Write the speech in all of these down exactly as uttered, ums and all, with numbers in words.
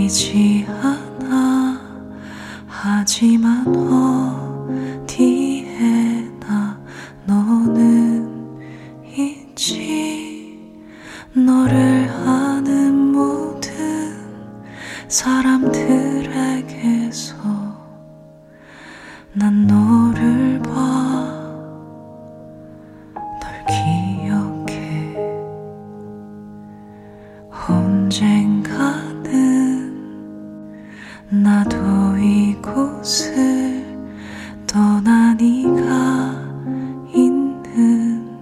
보이지 않아. 하지만 어디에나 너는 있지. 너를 아는 모든 사람들에게서 난 너를 봐. 널 기억해. 언젠가는 나도 이곳을 떠나 네가 있는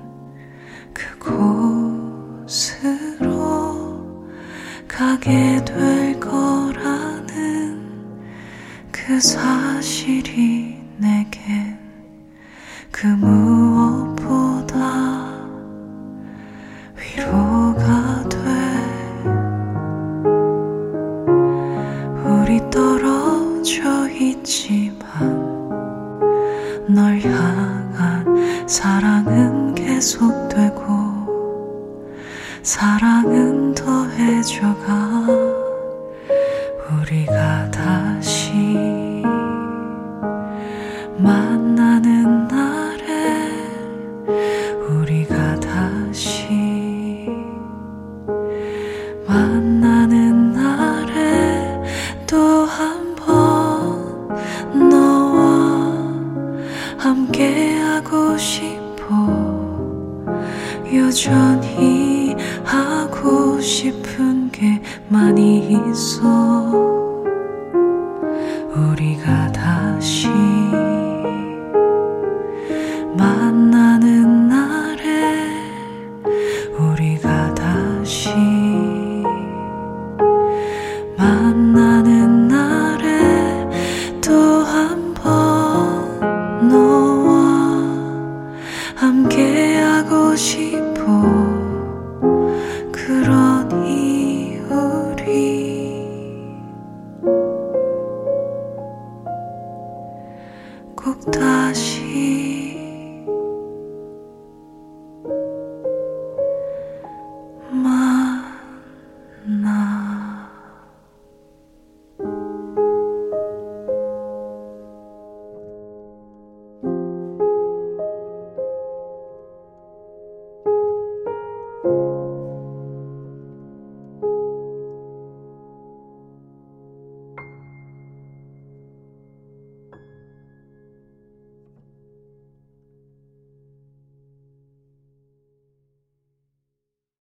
그곳으로 가게 될 거라는 그 사실이 내겐 그 무엇보다 위로가 돼. 우리 떨어져 있지만 널 향한 사랑은 계속되고 사랑은 더해져가. 우리가 다시 만나는 날에 우리가 다시 만나는 날에 또 한 번 너와 함께하고 싶어. 여전히 하고 싶은 게 많이 있어. 우리가 다시 만나는 날에 우리가 다시 만나는 날에 또 한 번 너와 함께하고 싶어.